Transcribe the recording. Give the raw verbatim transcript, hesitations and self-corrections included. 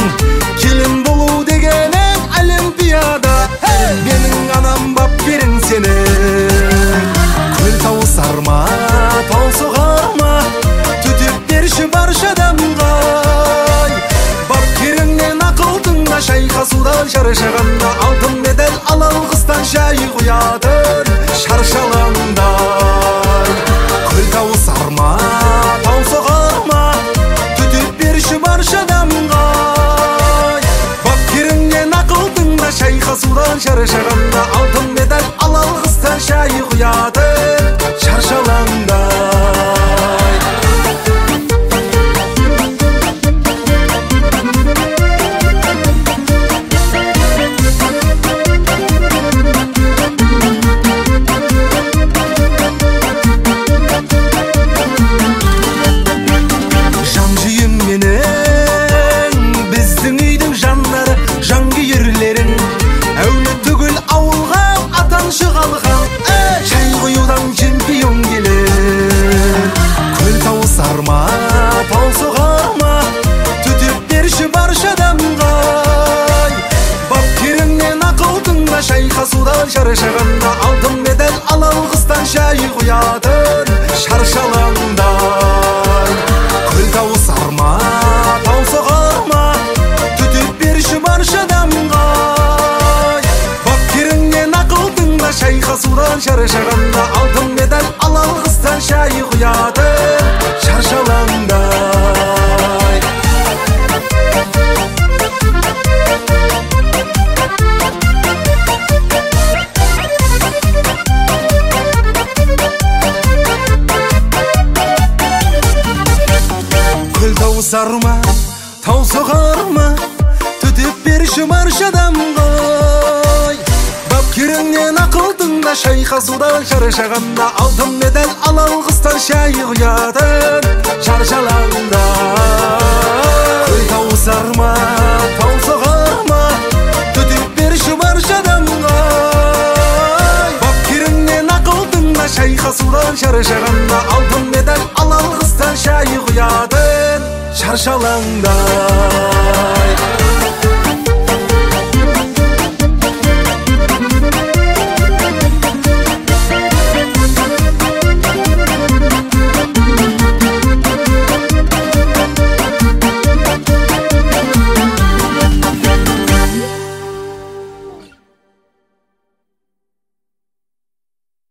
келін болу дегенің олимпиада. Менің анам бапкерің сені, көл тау сарма, тау соғарма, төтеп берші барша адамға. Бапкеріңнен ақылдыңда шайқасудан шаршағанда, алтын медаль ала алғыстан шай құятын шаршалаңда. Көл тау сарма, тау соғарма, төтеп берші барша адамға. Бапкеріңнен ақылдыңда шайқасудан шаршағанда, алтын медаль ала алғыстан шай құятын шаршалаңда. Шайқасудан шаршағанда, алтын медаль ала алғыстан шай құятын шаршалаңдай. Көл тау сарма, тау соғарма, төтеп берші барша адамға. Бапкеріңнен ақылдыңда шайқасудан шаршағанда, алтын медаль ала алғыстан шай құятын шаршалаңдай. Тау сарма, тау соғарма, төтеп берші барша адамға. Бапкеріңнен ақылдыңда шайқасудан шаршағанда, алтын медаль ала алғыстан шай құятын шаршалаңда. Тау сарма, тау соғарма, төтеп берші барша адамға. Бапкеріңнен ақылдыңда шайқасудан шаршағанда, алтын медаль ала алғыстан шай құятын шаршалаңда.